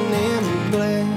in place.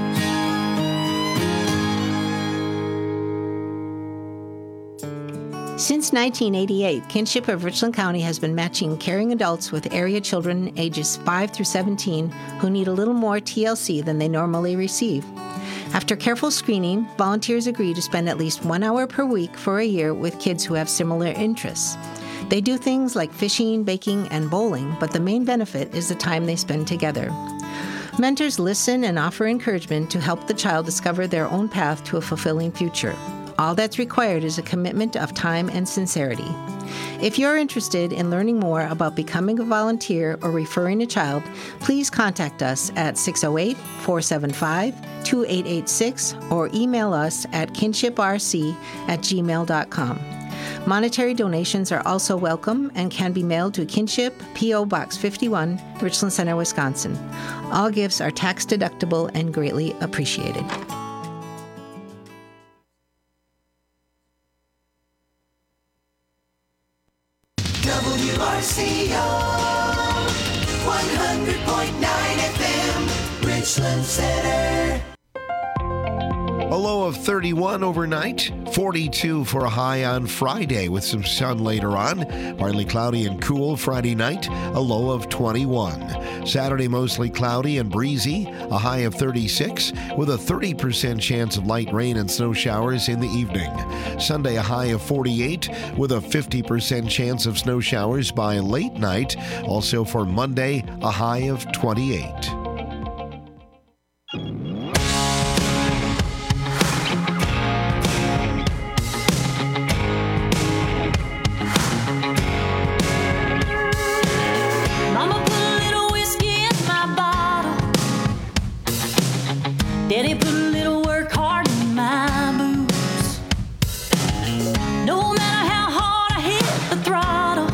Since 1988, Kinship of Richland County has been matching caring adults with area children ages 5 through 17 who need a little more TLC than they normally receive. After careful screening, volunteers agree to spend at least 1 hour per week for a year with kids who have similar interests. They do things like fishing, baking, and bowling, but the main benefit is the time they spend together. Mentors listen and offer encouragement to help the child discover their own path to a fulfilling future. All that's required is a commitment of time and sincerity. If you're interested in learning more about becoming a volunteer or referring a child, please contact us at 608-475-2886 or email us at kinshiprc@gmail.com. Monetary donations are also welcome and can be mailed to Kinship, P.O. Box 51, Richland Center, Wisconsin. All gifts are tax deductible and greatly appreciated. WRCO 100.9 FM, Richland Center. A low of 31 overnight, 42 for a high on Friday with some sun later on. Partly cloudy and cool Friday night, a low of 21. Saturday mostly cloudy and breezy, a high of 36 with a 30% chance of light rain and snow showers in the evening. Sunday a high of 48 with a 50% chance of snow showers by late night. Also for Monday, a high of 28. Daddy put a little work hard in my boots. No matter how hard I hit the throttle,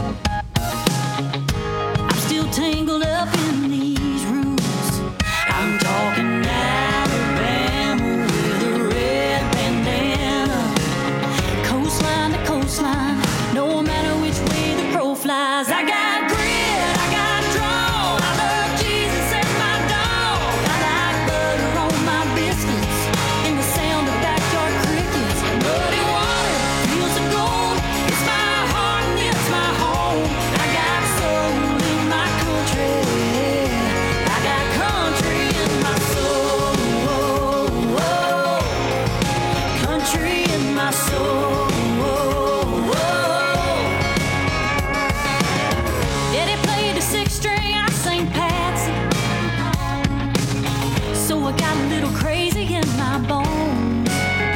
I'm still tangled up in these roots. I'm talking Alabama with a red bandana, coastline to coastline, no matter which way the crow flies. I got grit, I got draw, I love Jesus and my dog. I like butter on my biscuits and the sound of backyard crickets. Muddy water, fields of gold, it's my heart and it's my home. I got soul in my country, I got country in my soul, country in my soul. Daddy played the sixth string, I sang Patsy, so I got a little crazy in my bones.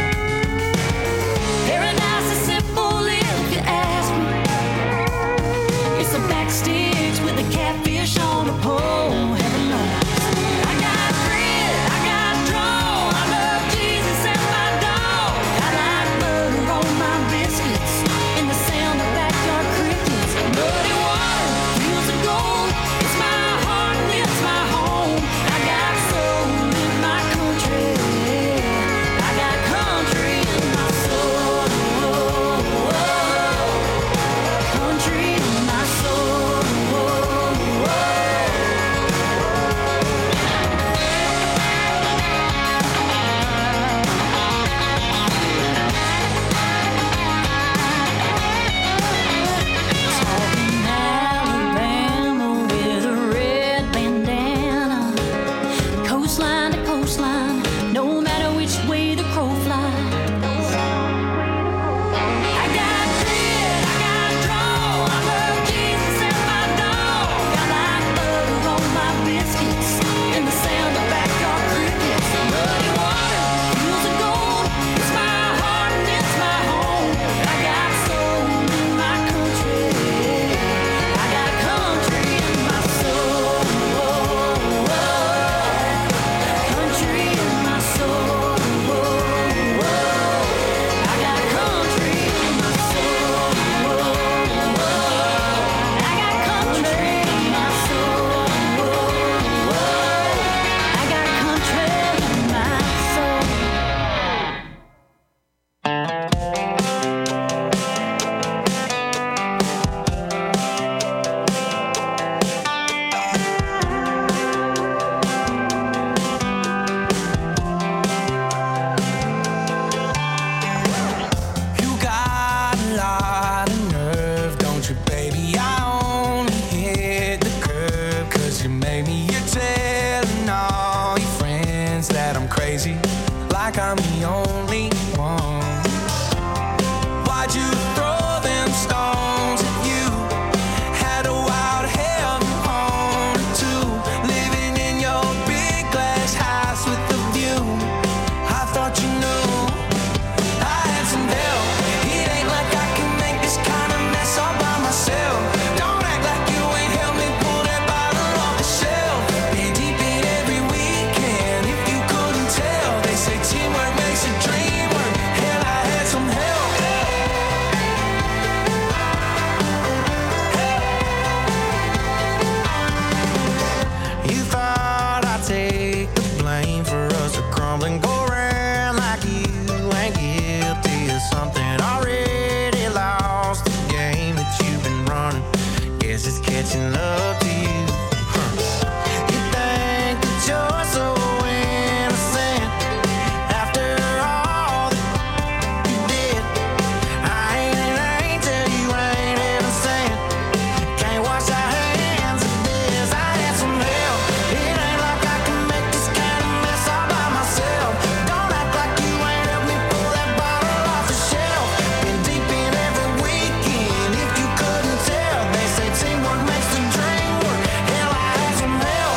Paradise is simple if you ask me. It's a back sticks with a catfish on a pole. Heaven knows. I got grit, I got draw, I love Jesus and my dog. I like butter on my biscuits and the sound of backyard crickets. Muddy water, fields of gold, it's my heart and it's my home. I got soul in my country, I got country in my soul, country in my soul. Talking Alabama with a red bandana, coastline to coastline, no matter which way the crow flies. I got grit, I got draw, I love Jesus and my dog. I like butter on my biscuits and the sound of backyard crickets. Muddy water, fields of gold, it's my heart and it's my home. I got soul in my country, I got country in my soul, country in my soul. convinced that I'm crazy, like I'm the only one. Why'd you throw them stones at you? Had a wild heaven on it too, living in your big glass house with the view. I thought you knew I had some help. It ain't like I can make this kind of mess all by myself. Don't act like you ain't helped me pull that bottle off the shelf. Been deep in every weekend, if you couldn't tell. They say teamwork makes a dream work. Hell, I had some help. You thought I'd take the blame for us to crumble and go around like you ain't guilty of something already lost. The game that you've been running, guess it's catching up to you. You think that you're so innocent after all that you did. I ain't an angel, you ain't innocent. Can't wash our hands of this. I had some help. It ain't like I can make this kind of mess all by myself. Don't act like you ain't helped me pull that bottle off the shelf. Been deep in every weekend, if you couldn't tell. They say teamwork makes the dream work. Hell, I had some help.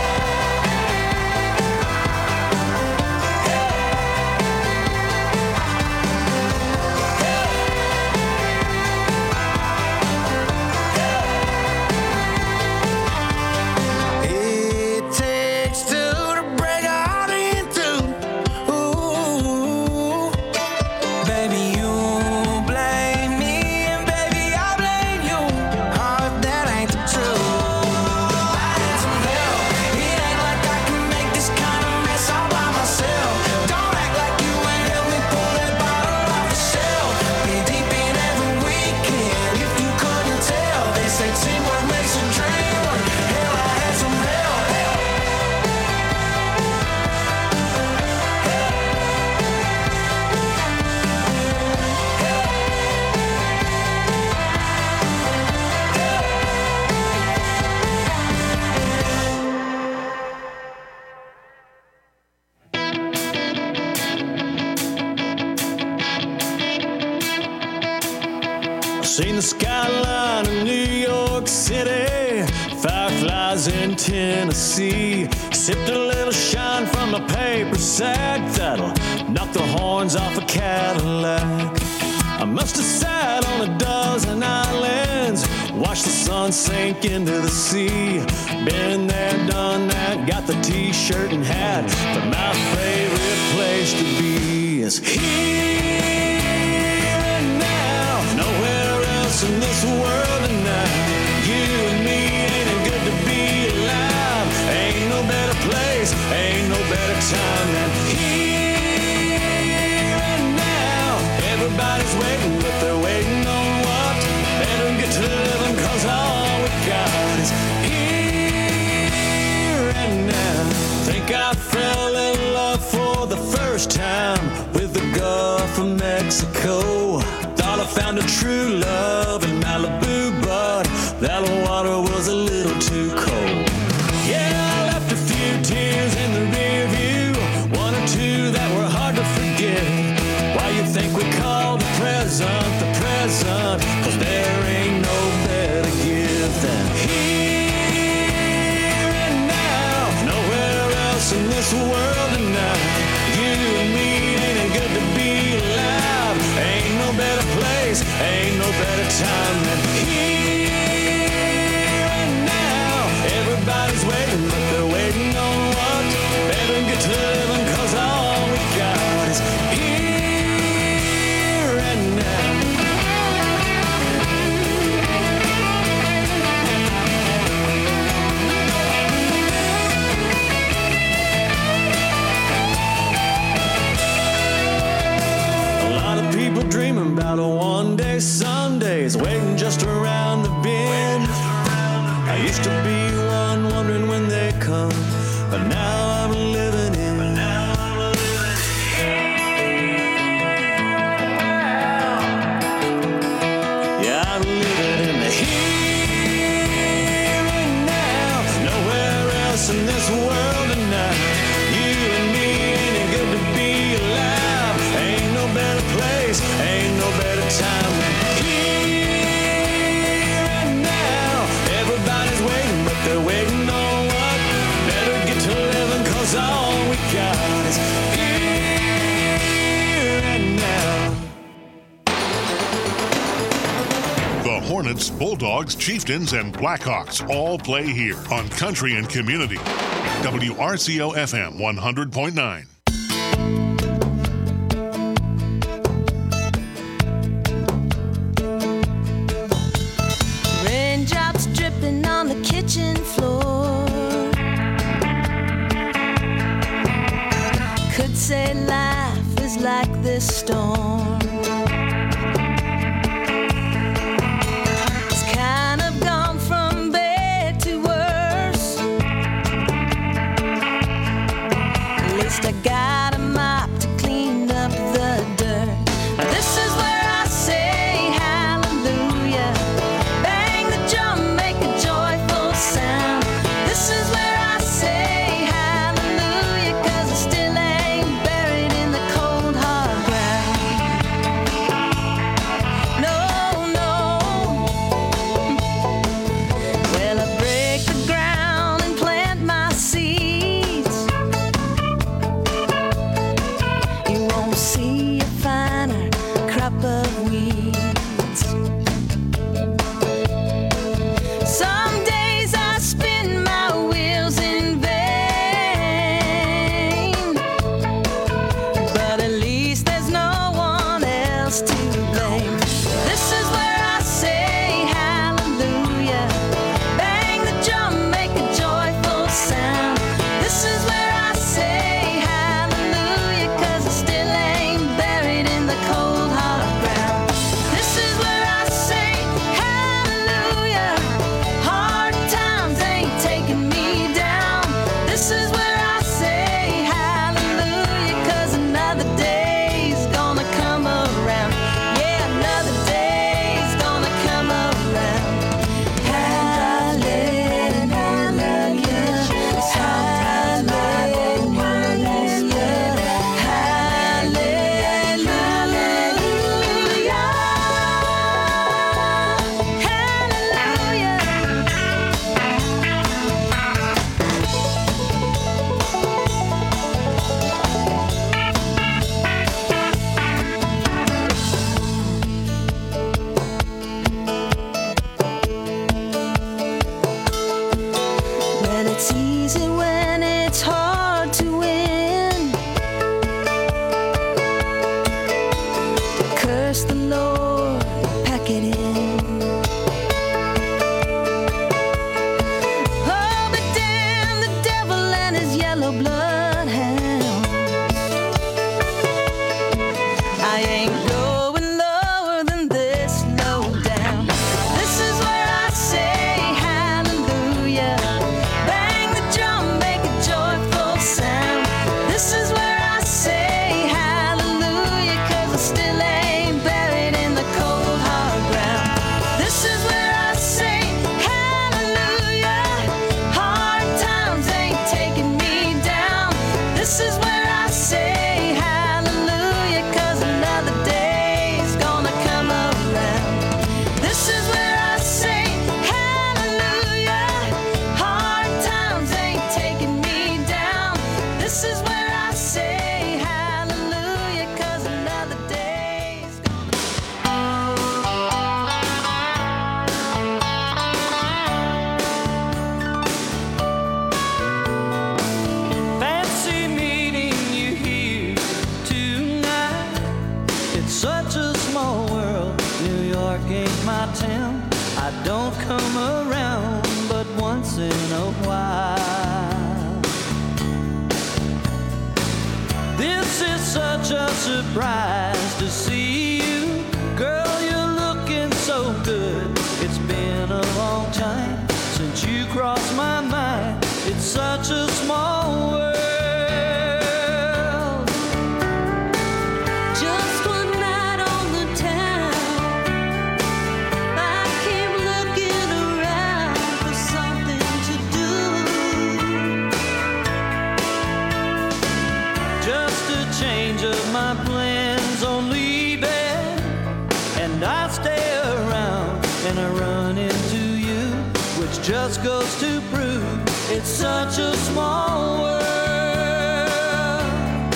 It takes two to break a heart in two. Ooh, baby, you blame me, and baby, I blame you. Oh, if that ain't the truth. I had some help. It ain't like I can make this kind of mess all by myself. Don't act like you ain't helped me pull that bottle off the shelf. Been deep in every weekend, if you couldn't tell. They say teamwork makes a dream work. Hell, I had some help. Seen the skyline of New York City, fireflies in Tennessee. Sipped a little shine from a paper sack that'll knock the horns off a Cadillac. I must have sat on a dozen islands, watched the sun sink into the sea. Been there, done that, got the t-shirt and hat, but my favorite place to be is here and now. Nowhere else in this world tonight. You and me, ain't it good to be alive? Ain't no better place, ain't no better time than here and now. Everybody's waiting, but they're waiting on what? Better get to living, cause all we got is here and now. Think I fell in love for the first time with the Gulf of Mexico. Thought I found a true love in Malibu, but that water was a little too cold. Yeah, I left a few tears in the rear view, one or two that were hard to forget. Why you think we call the present, cause there ain't no better gift than here and now. Nowhere else in this world tonight. You and me, ain't it good to be alive? Ain't no better place, ain't no better time than here and now. Everybody's waiting, but they're waiting on what? Better get to living, cause all we got is here and now. A lot of people dreaming about a one-day Sundays, waiting just around the bend. I used to be one wondering when they come, but now I'm living in. Yeah, I'm living in the here and now. Nowhere else in this world tonight. You and me, is here and now. The Hornets, Bulldogs, Chieftains, and Blackhawks all play here on Country and Community. WRCO FM 100.9. Raindrops dripping on the kitchen floor. Could say life is like this storm. It's kind of gone from bad to worse. At least I got a mop to clean up the dirt. This is where I say hallelujah. Bang the drum, make a joyful sound. This is where I say hallelujah, 'cause I still ain't buried in the cold hard ground. No, no. Well, I break the ground and plant my seeds. You won't see a finer crop of weeds. Some days I spin my wheels in vain, but at least there's no one else to blame. This is where I say hallelujah. Bang the drum, make a joyful sound. This is where I say hallelujah, 'cause I still ain't buried in the cold hard ground. This is where I say hallelujah. Hard times ain't taking me down. This is where I say hallelujah, 'cause another day's gonna come around. Yeah, another day's gonna come around. Hallelujah, well, it's easy when it's hard to win. To curse the Lord, pack it in. Oh, but damn the devil and his yellow bloodhounds. I ain't going lower than this, low down. This is where I say hallelujah. Bang the drum, make a joyful sound. This is where I say hallelujah, 'cause I still ain't buried in the cold hard ground. This is where I say hallelujah. Hard times ain't taking me down. This is where I say hallelujah, 'cause another day's gonna come around. This is where I say hallelujah. Hard times ain't taking me down. This is where I say hallelujah, 'cause another day's gonna Fancy meeting you here tonight. It's such a small world. New York ain't my town. I don't come around but once in a while. This is such a surprise to see you. Girl, you're looking so good. It's been a long time since you crossed my mind. It's such a small world. Just one night on the town, I came looking around for something to do. Just a change of my plans on leaving, and I stay around and I run into you, which just goes to prove it's such a small world.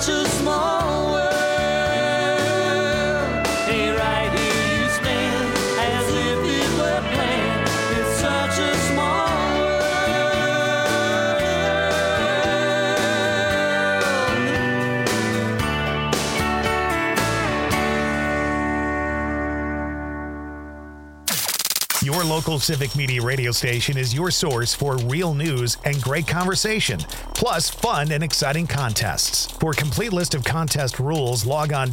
a small world. Hey, right here you stand as if it were planned. It's such a small Your local Civic Media radio station is your source for real news and great conversation, plus fun and exciting contests. For a complete list of contest rules, log on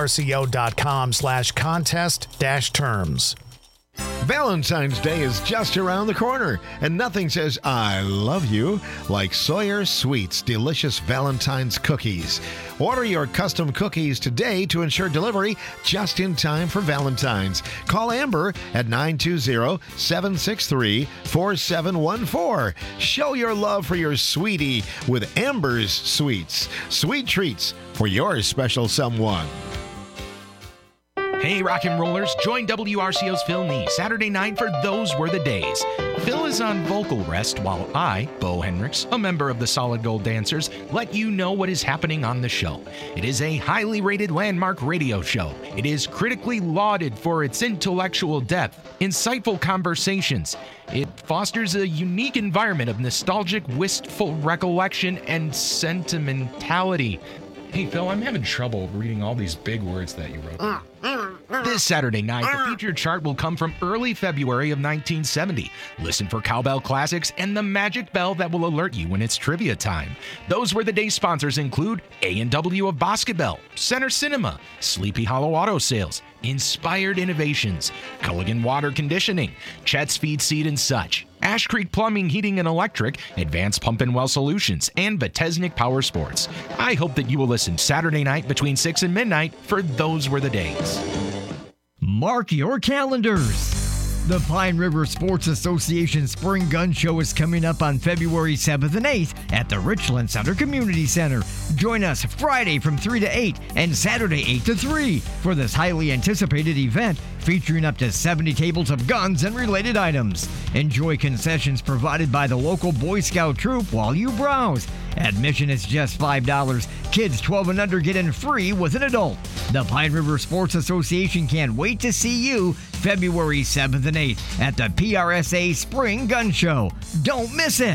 wrco.com/contest-terms. Valentine's Day is just around the corner, and nothing says I love you like Sawyer Sweets delicious Valentine's cookies. Order your custom cookies today to ensure delivery just in time for Valentine's. Call Amber at 920-763-4714. Show your love for your sweetie with Amber's Sweets. Sweet treats for your special someone. Hey, rock and rollers, join WRCO's Phil Nee Saturday night for Those Were the Days. Phil is on vocal rest while I, Bo Hendricks, a member of the Solid Gold Dancers, let you know what is happening on the show. It is a highly rated landmark radio show. It is critically lauded for its intellectual depth, insightful conversations. It fosters a unique environment of nostalgic, wistful recollection and sentimentality. Hey, Phil, I'm having trouble reading all these big words that you wrote. This Saturday night, the featured chart will come from early February of 1970. Listen for cowbell classics and the magic bell that will alert you when it's trivia time. Those Were the Day sponsors include A&W of Boscobel, Center Cinema, Sleepy Hollow Auto Sales, Inspired Innovations, Culligan Water Conditioning, Chet's Feed Seed and Such, Ash Creek Plumbing, Heating and Electric, Advanced Pump and Well Solutions, and Vitesnik Power Sports. I hope that you will listen Saturday night between 6 and midnight for Those Were the Days. Mark your calendars. The Pine River Sports Association Spring Gun Show is coming up on February 7th and 8th at the Richland Center Community Center. Join us Friday from 3 to 8 and Saturday 8 to 3 for this highly anticipated event featuring up to 70 tables of guns and related items. Enjoy concessions provided by the local Boy Scout troop while you browse. Admission is just $5. Kids 12 and under get in free with an adult. The Pine River Sports Association can't wait to see you February 7th and 8th at the PRSA Spring Gun Show. Don't miss it.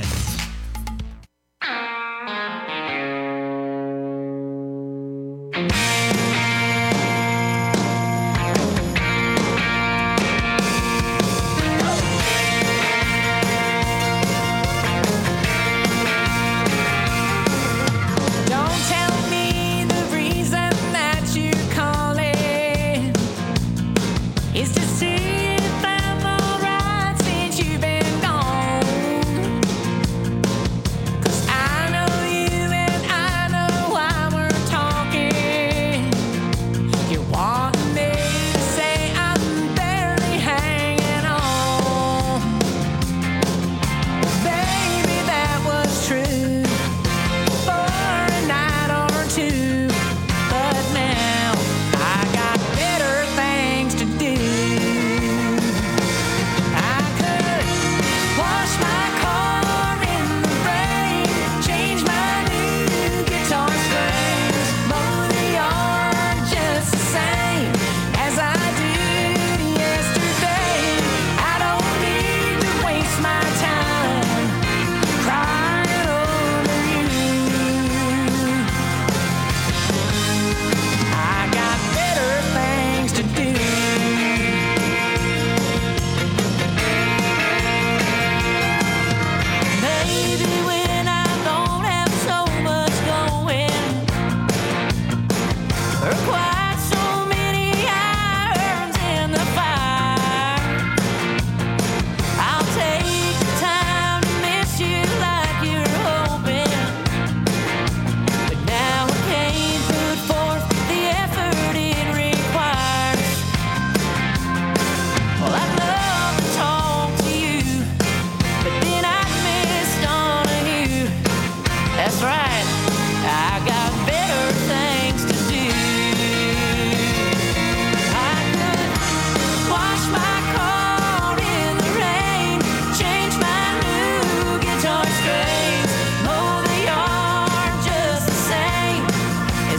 That's right, I got better things to do.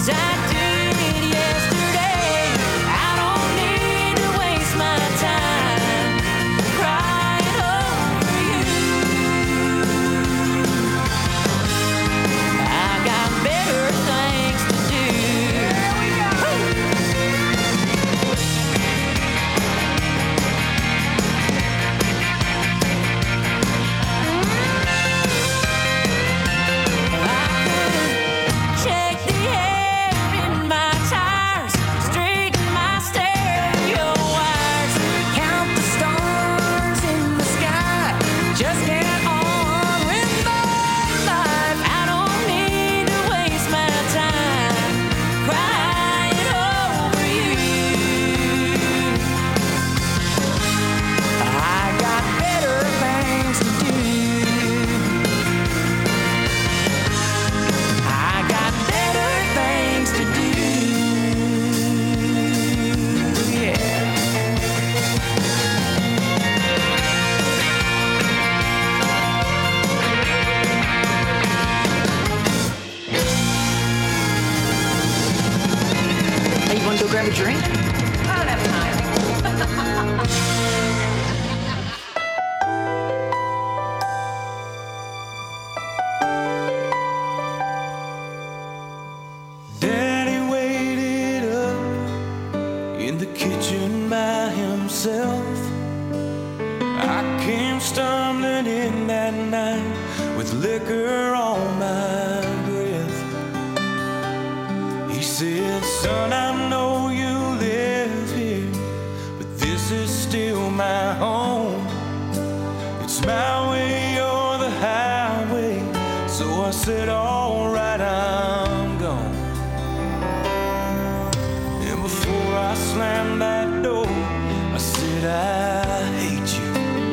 as I did yesterday. I don't need to waste my time crying over you. I got better things to do. Here we go. Check the air in my tires, straighten my stereo wires, count the stars in the sky, just get on with my life. I don't need to waste my time crying over you. I got better things to do. I got better things to do. Yeah. Hey, you want to go grab a drink? I don't have time. Daddy waited up in the kitchen by himself. I came stumbling in that night with liquor on my breath. He said, son, I know you live here, but this is still my home. It's my way or the highway. So I said, all right, I'm gone. And before I slammed that door, I said, I hate you.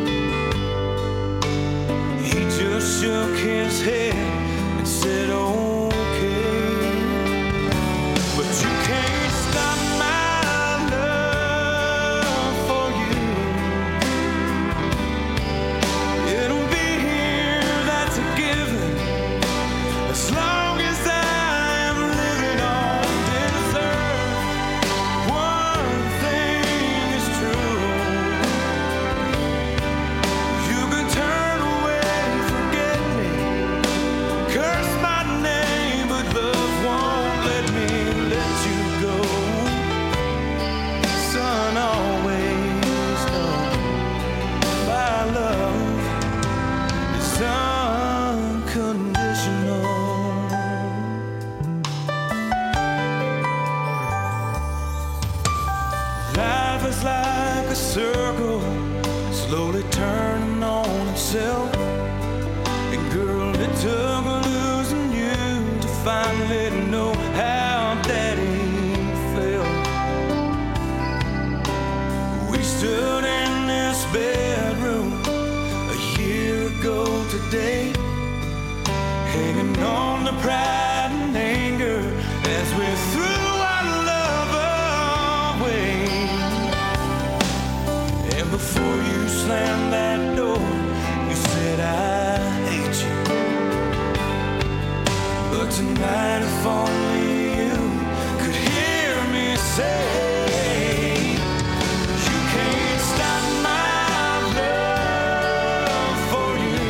He just shook his head and said, okay. But you can't stop my love for you. It'll be here, that's a given. As long as I am living on this earth, one thing is true. You can turn away, forget me, curse my name, but love won't let me let you go. Son, always know my love is unconditional. Life is like a circle, slowly turning on itself. And girl, it took losing you to finally know how daddy felt. We stood in this bedroom a year ago today, hanging on to pride and anger as we threw our love away. And before you slammed that door, you said, I hate you. But tonight, if only you could hear me say, you can't stop my love for you.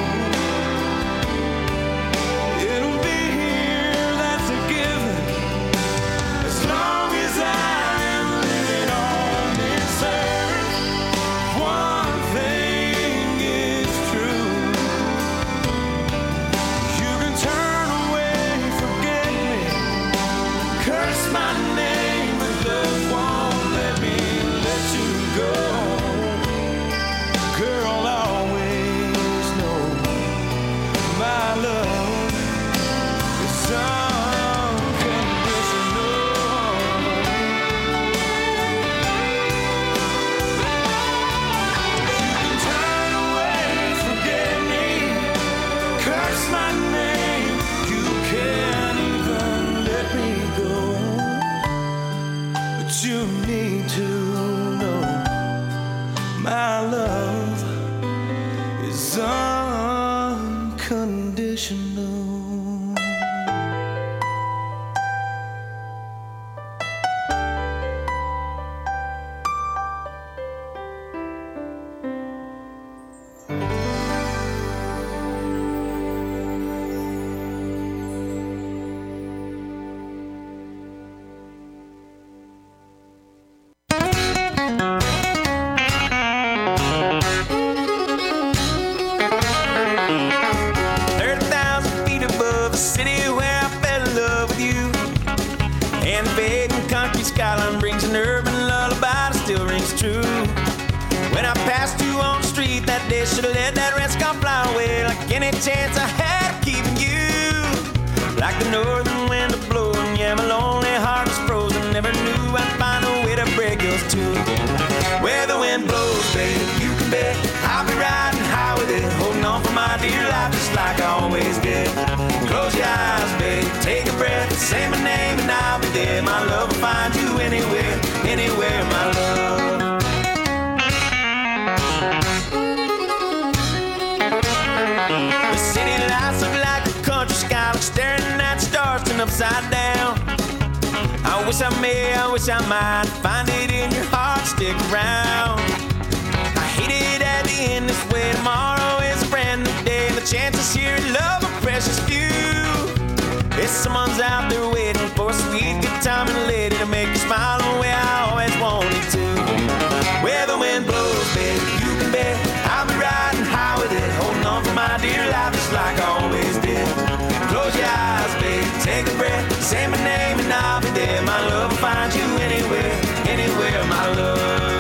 It'll be here, that's a given. As long as I am living on this earth, one thing is true. You can turn away, forget me, curse my name, but love won't let me let you go. Girl, always know my love is unconditional. You can turn away, forget me, curse my name. You can't even let me go. And the fading country skyline brings an urban lullaby that still rings true. When I passed you on the street that day, should've let that red sky fly away. Like any chance I had of keeping you. Like the northern wind a blowing, yeah, my lonely heart was frozen. Never knew I'd find a way to break yours too. Where the wind blows, baby, you can bet I'll be riding high with it, holding on for my dear life just like I always did. Close your eyes, baby, take a breath, say my name and I'll be there. My love will find you anywhere, anywhere, my love. The city lights look like a country sky, like staring at stars turned upside down. I wish I might find it in your heart, stick around. I hate it at the end this way. Tomorrow is a brand new day, and the chances here in love are precious few. If someone's out there waiting for a sweet good time and a lady to make you smile the way I always wanted to. Where the wind blows, baby, you can bet I'll be riding high with it, holding on for my dear life just like I always did. Close your eyes, baby, take a breath, say my name and I'll be there. My love will find you anywhere, anywhere, my love.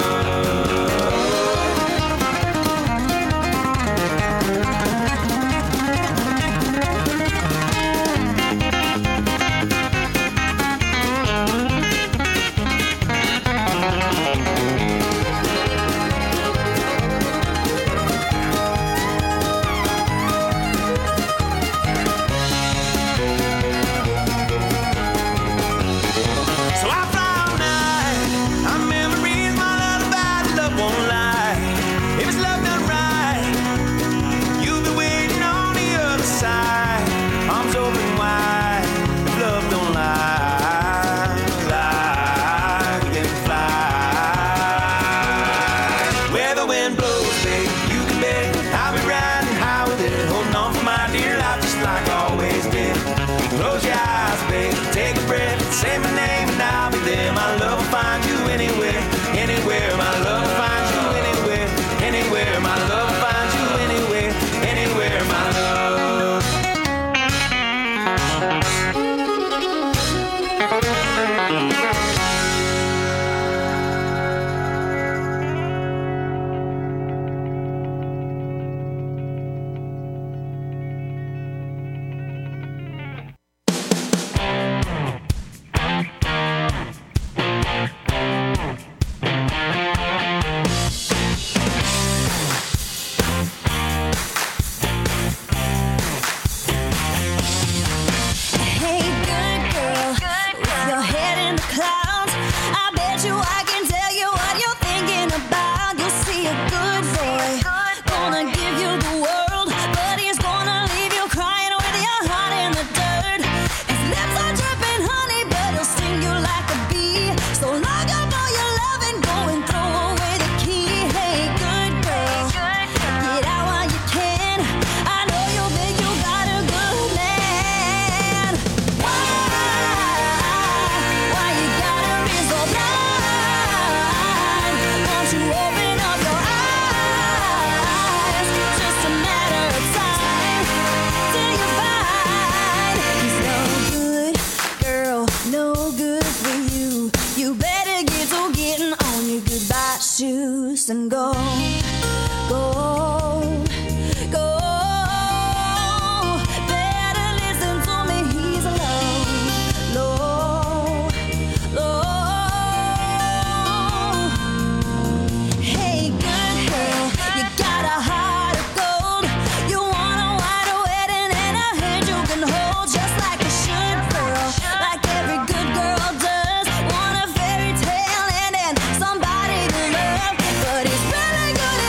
Say my name and I'll be there. My love will find you anywhere, anywhere. My love will find you anywhere, anywhere. My love will find you anywhere, anywhere. My love. And go, go, go. Better listen to me, he's low, low, low. Hey, good girl, you got a heart of gold. You want a white wedding and a hand you can hold, just like you should, girl, like every good girl does. Want a fairy tale and then somebody to love. But it's really good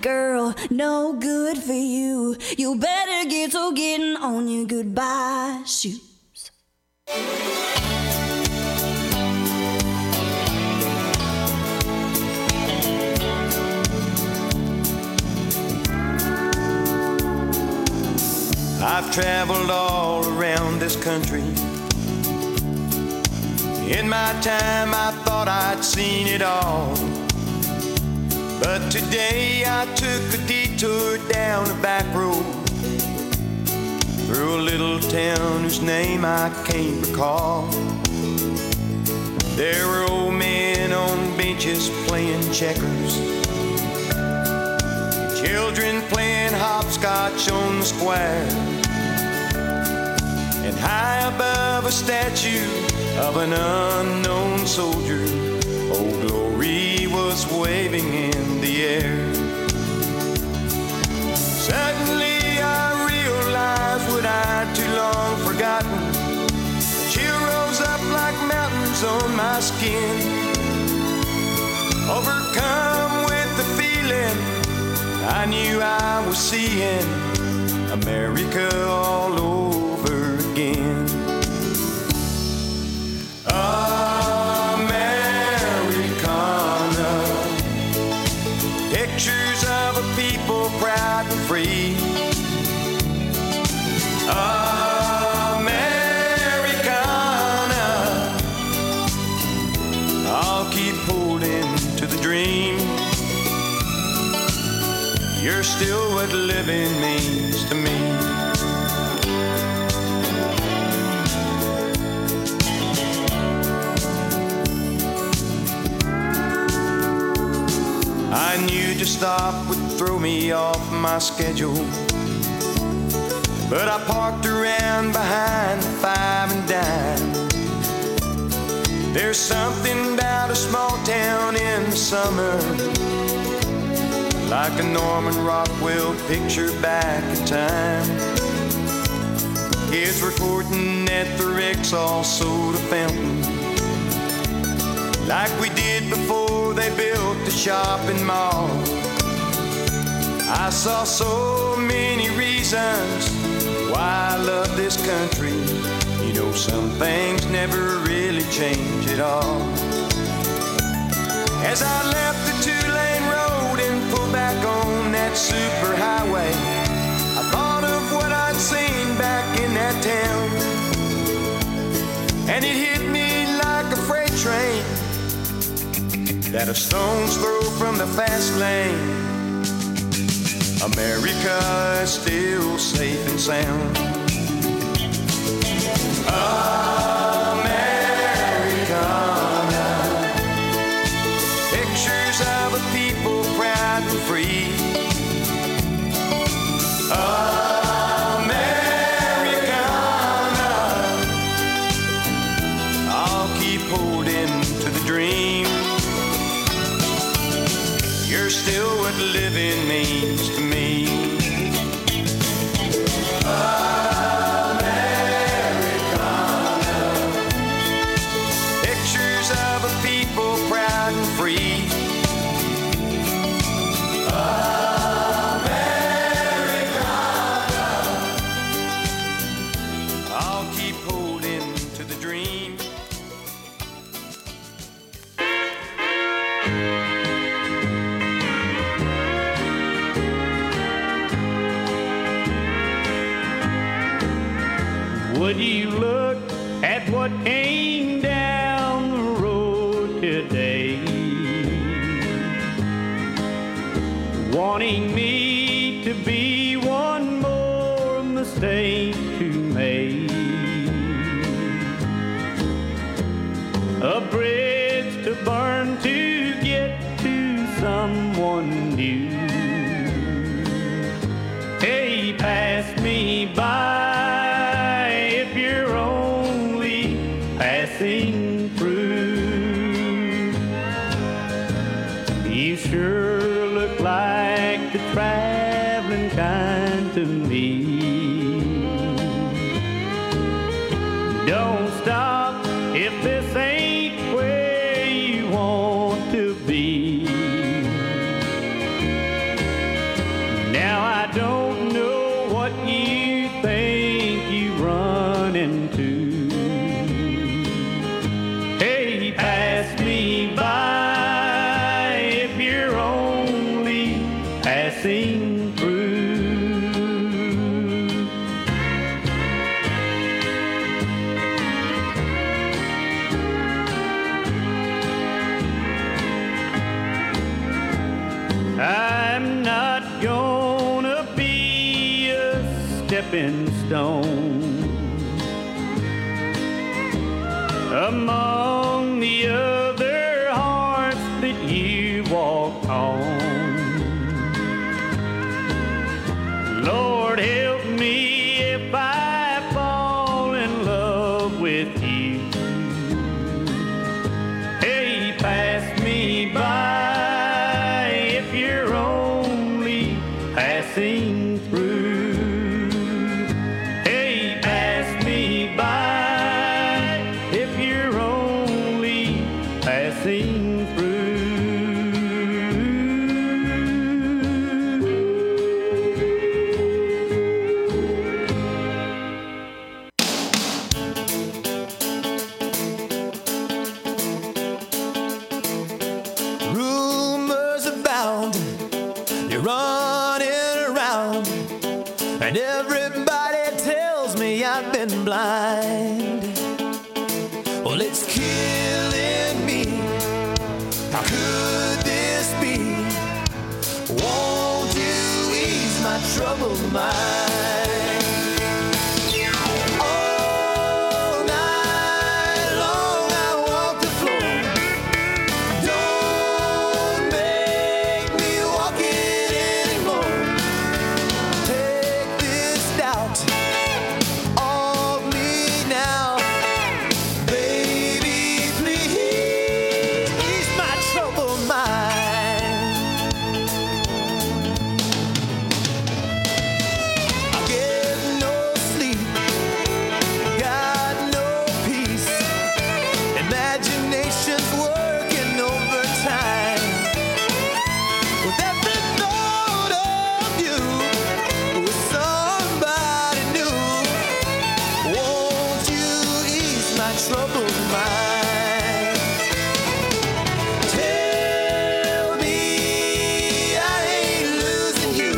girl, no good for you. You better get to getting on your goodbye shoes. I've traveled all around this country. In my time I thought I'd seen it all, but today I took a detour down a back road through a little town whose name I can't recall. There were old men on benches playing checkers, children playing hopscotch on the square, and high above a statue of an unknown soldier, Old Glory was waving in the air. Suddenly I realized what I'd too long forgotten. A chill rose up like mountains on my skin. Overcome with the feeling, I knew I was seeing America all over again. Americana, pictures of a people proud and free. Americana, I'll keep holding to the dream. You're still what living means to me. I knew to stop would throw me off my schedule, but I parked around behind the Five and Dime. There's something about a small town in the summer, like a Norman Rockwell picture back in time. Kids were courting at the Rexall soda fountain, like we did before they built the shopping mall. I saw so many reasons why I love this country. You know, some things never really change at all. As I left the two-lane road and pulled back on that super highway, I thought of what I'd seen back in that town, and it hit me like a freight train that a stone's throw from the fast lane. America is still safe and sound. Americana, pictures of a people proud and free. Americana, I'll keep holding to the dream. You're still what living means to me. Americana, pictures of a people proud and free. Americana, I'll keep holding to the dream. Would you look at what came down the road today? Wanting me to be one more mistake to make. A bridge to burn to get to someone new. Hey, pass me by. Passing through, you sure look like the traveling kind to me. Don't stop if this ain't where you want to be. I don't know what you think you run into. Hey, pass me by if you're only passing through. I'm not gonna be a stepping stone among the other hearts that you walk on. Lord, help me if I fall in love with you. Hey, pass me by if you're only passing through. Hey, pass me by if you're only passing through. Rumors abound, you're running around, and everybody tells me I've been blind. Well, it's killing me. How could this be? Won't you ease my troubled mind? All night long I walk the floor. Don't make me walk it anymore. Take this doubt off me now. Baby, please ease my troubled mind. I get no sleep, got no peace. Imagination's working overtime. With every thought of you, with somebody new, won't you ease my troubled mind? Tell me I ain't losing you.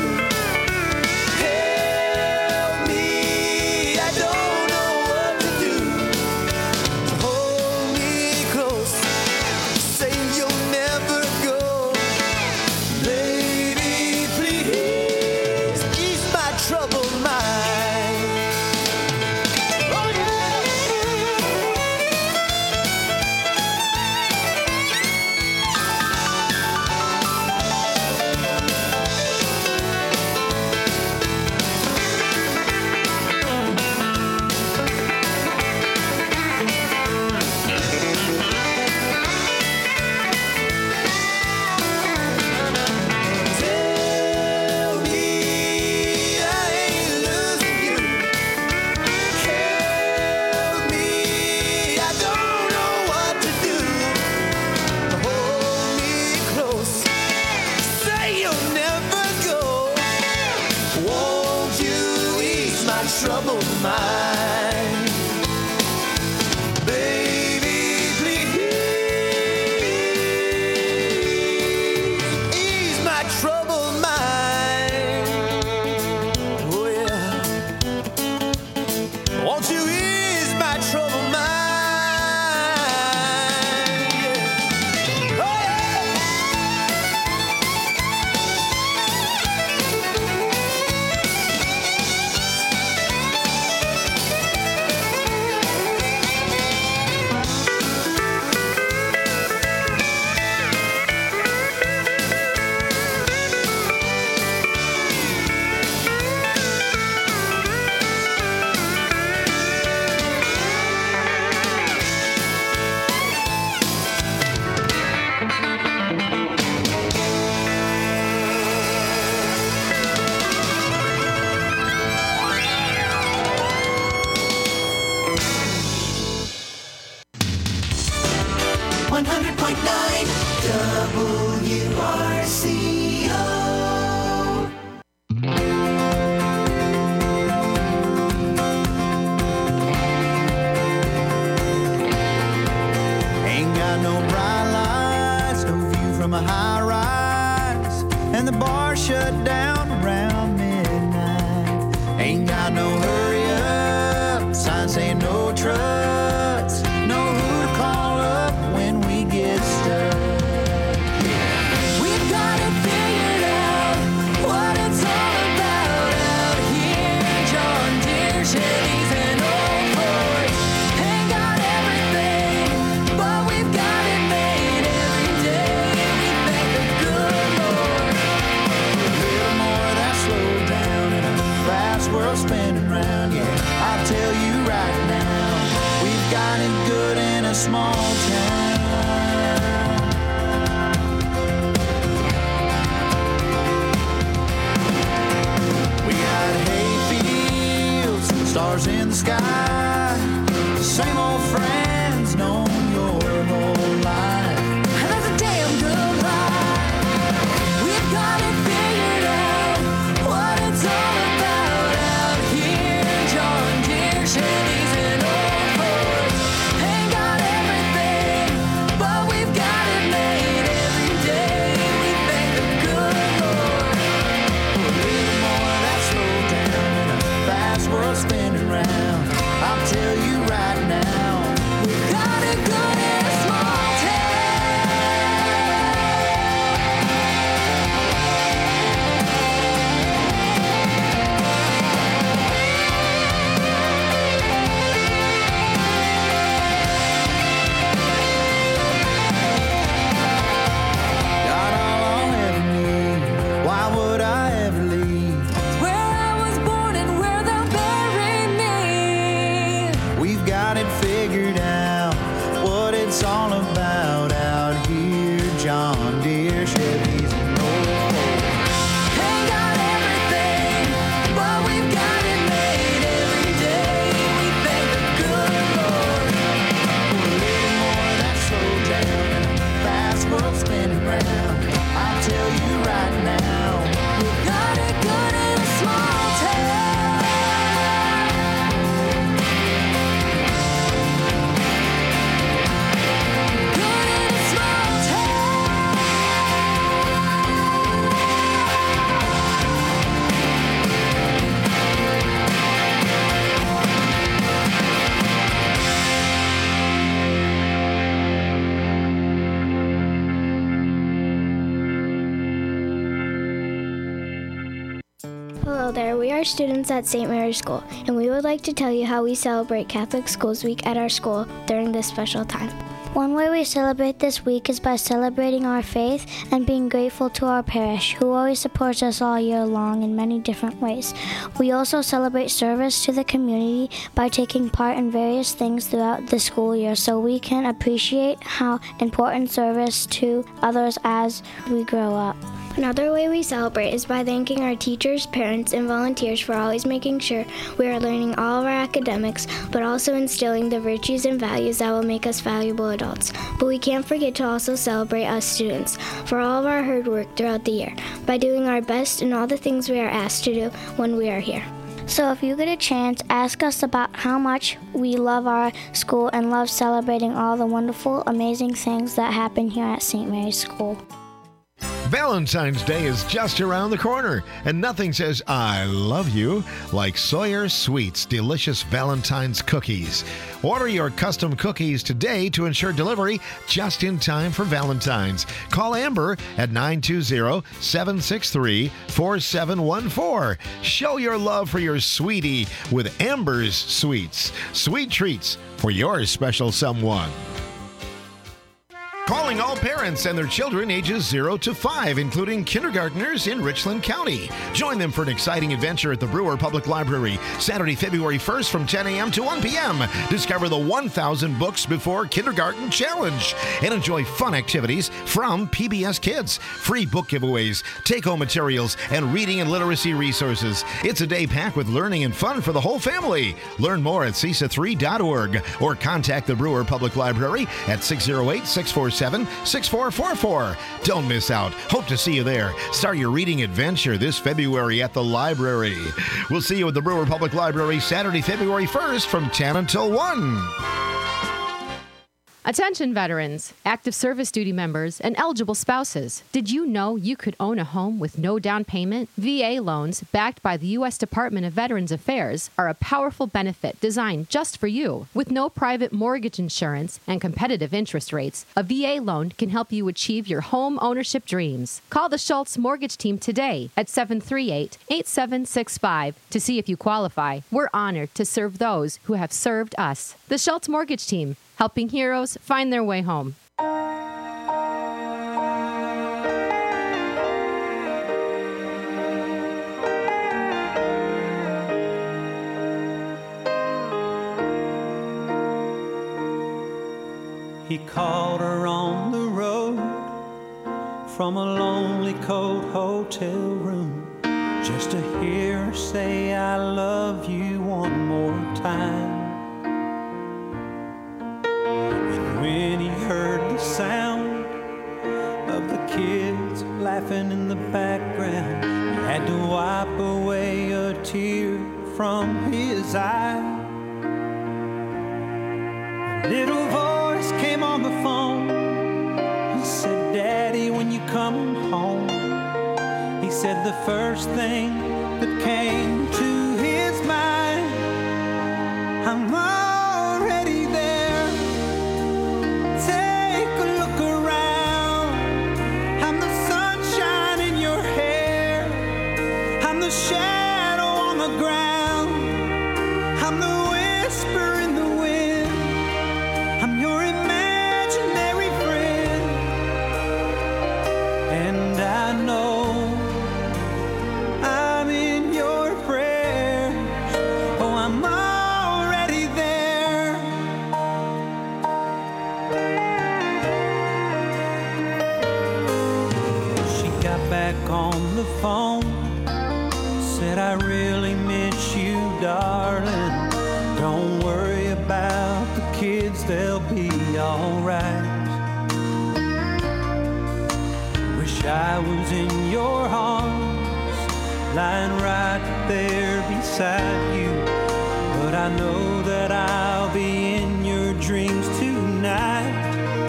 Help me, I don't know what to do. Hold me close, say you'll never go. Baby, please ease my troubled mind. Oh, yeah. Tell me I ain't losing you. Help me, I don't know what to do. Hold me close, say you'll never go. Won't you ease my troubled mind? Baby, please ease my troubled mind. Oh yeah. Won't you ease my troubled mind? Yeah. Oh yeah. down around midnight. Ain't got no hurry up, sign saying no trucks. Know who to call up when we get stuck. We've got it figured out, what it's all about out here. John Deere, Chevys, and old Fords. Ain't got everything, but we've got it made every day. We thank the good Lord. A little more of that slow down in a fast world spinning round. Yeah, I'll tell you right now, we've got it good in a small town. We got hay fields, stars in the sky, same old friends known your whole life. And that's a damn good life. We've got it figured out, what it's all about out here. John Deere, Chevys, and old Fords. Ain't got everything, but we've got it made every day. We thank the good Lord for a little more of that slow down in a fast world spinning round. I'll tell you right now, we've got it good in a small town. Got all I'll ever need. Why would I ever leave? Where I was born and where they'll bury me. We've got it figured out, what it's all about out here. John Deere, Chevys, and old Fords. Ain't got everything, but we've got it made every day. We thank the good Lord for a little more of that slow down in a fast world spinning round. I'll tell you right now, we've got it good in a small town. Good in a small town. Hello there, we are students at St. Mary's School, and we would like to tell you how we celebrate Catholic Schools Week at our school during this special time. One way we celebrate this week is by celebrating our faith and being grateful to our parish, who always supports us all year long in many different ways. We also celebrate service to the community by taking part in various things throughout the school year so we can appreciate how important service to others as we grow up. Another way we celebrate is by thanking our teachers, parents, and volunteers for always making sure we are learning all of our academics, but also instilling the virtues and values that will make us valuable adults. But we can't forget to also celebrate us students for all of our hard work throughout the year, by doing our best in all the things we are asked to do when we are here. So if you get a chance, ask us about how much we love our school and love celebrating all the wonderful, amazing things that happen here at St. Mary's School. Valentine's Day is just around the corner, and nothing says I love you like Sawyer Sweets delicious Valentine's cookies. Order your custom cookies today to ensure delivery just in time for Valentine's. Call Amber at 920-763-4714. Show your love for your sweetie with Amber's Sweets. Sweet treats for your special someone. Calling all parents and their children ages 0 to 5, including kindergartners in Richland County. Join them for an exciting adventure at the Brewer Public Library, Saturday, February 1st from 10 a.m. to 1 p.m. Discover the 1,000 Books Before Kindergarten Challenge and enjoy fun activities from PBS Kids, free book giveaways, take-home materials, and reading and literacy resources. It's a day packed with learning and fun for the whole family. Learn more at CISA3.org or contact the Brewer Public Library at 608-647-6444. Don't miss out. Hope to see you there. Start your reading adventure this February at the library. We'll see you at the Brewer Public Library Saturday, February 1st from 10 until 1. Attention veterans, active service duty members, and eligible spouses. Did you know you could own a home with no down payment? VA loans, backed by the U.S. Department of Veterans Affairs, are a powerful benefit designed just for you. With no private mortgage insurance and competitive interest rates, a VA loan can help you achieve your home ownership dreams. Call the Schultz Mortgage Team today at 738-8765 to see if you qualify. We're honored to serve those who have served us. The Schultz Mortgage Team, helping heroes find their way home. He called her on the road from a lonely, cold hotel room just to hear her say, I love you one more time. When he heard the sound of the kids laughing in the background, he had to wipe away a tear from his eye. A little voice came on the phone. He said, Daddy, when you come home, he said the first thing that came to his mind, I'm already there. Take a look around. I'm the sunshine in your hair. I'm the shadow on the ground. I'm the whisper in the wind. I'm your imaginary friend. And I know I'm in your prayers. Oh, I'm already there. She got back on the phone, said, I really miss you, darling. Don't worry about the kids, they'll be alright. Wish I was in your arms, lying right there beside you. But I know that I'll be in your dreams tonight.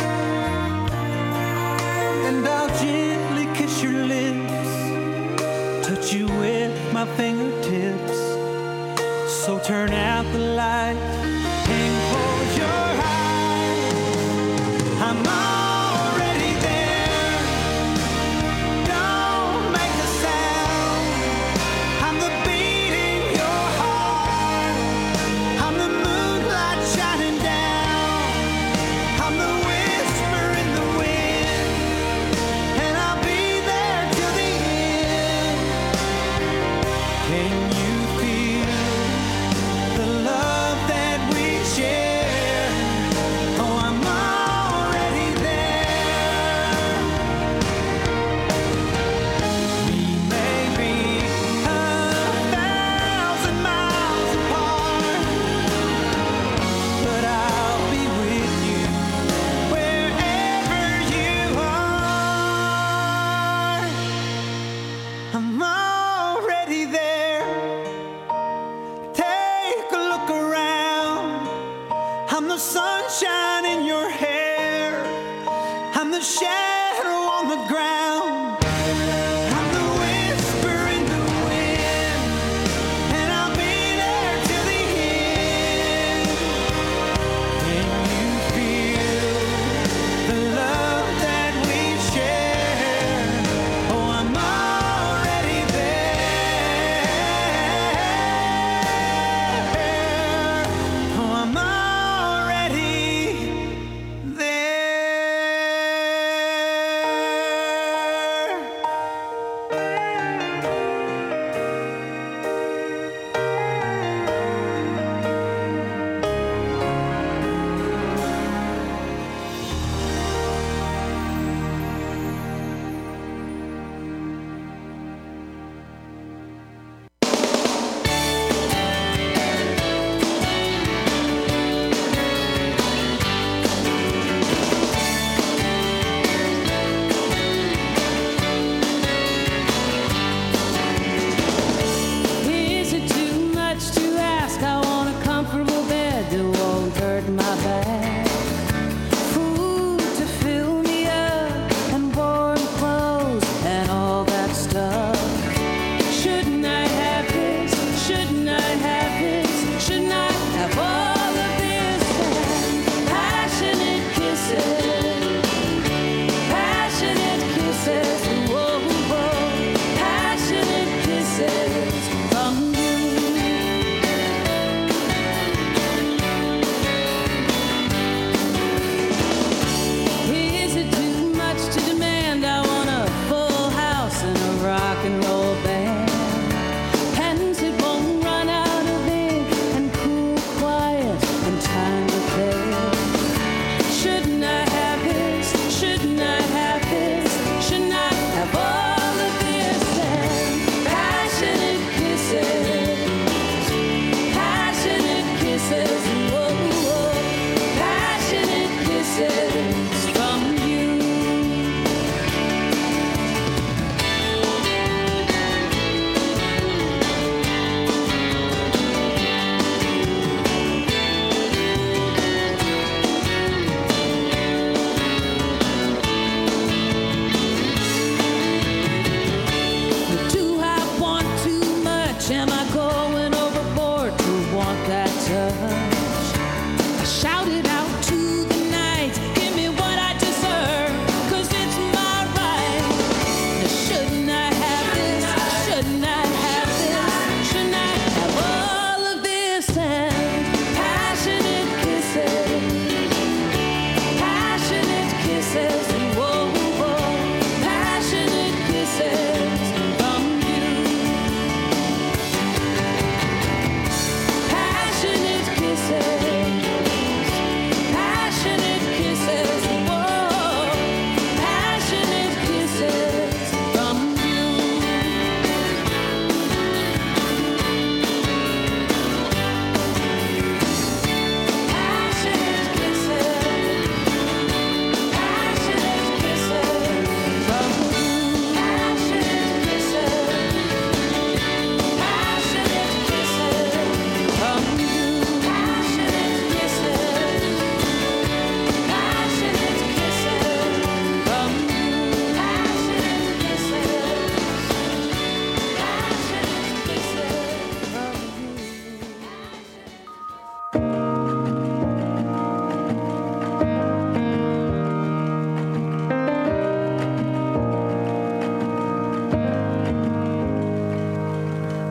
And I'll gently kiss your lips, touch you with my fingertips. So turn out the light and close your eyes. I'm already there. Don't make a sound. I'm the beat in your heart. I'm the moonlight shining down. I'm the whisper in the wind. And I'll be there till the end. Can you feel the love that we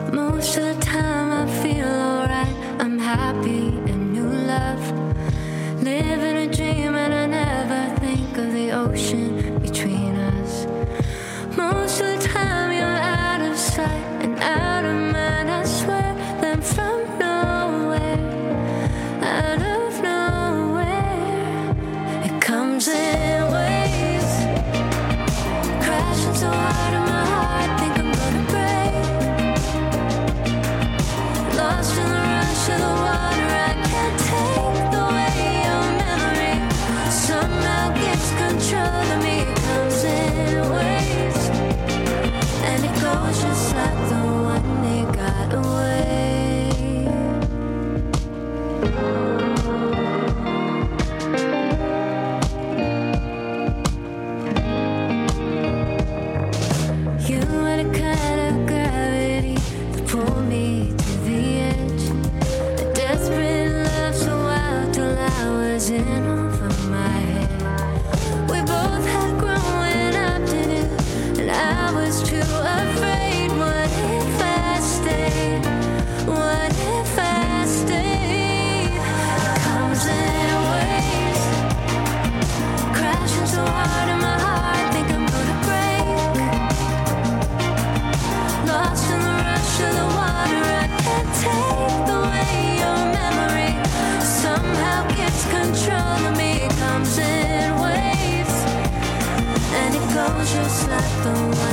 Most of the time I feel alright. I'm happy in new love. Living a dream and I never think of the ocean between us. Most of the time you're out of sight and out of mind, I swear. Then from nowhere, out of nowhere, it comes in waves, crashing so hard in my heart, think I'm gonna break. Lost in the rush of the water, I can't take the way your memory somehow gets control of me. It comes in waves, and it goes just like the one they got away. You were the kind of gravity that pulled me to the edge. A desperate love so wild till I was in over my head. We both had growing up to do, and I was too afraid. What if I stayed? What if I stayed? Comes in waves, crashing so hard in my heart, think I'm gonna break. Lost in the rush of the water, I can't take the way your memory somehow gets control of me. It comes in waves, and it goes just like the one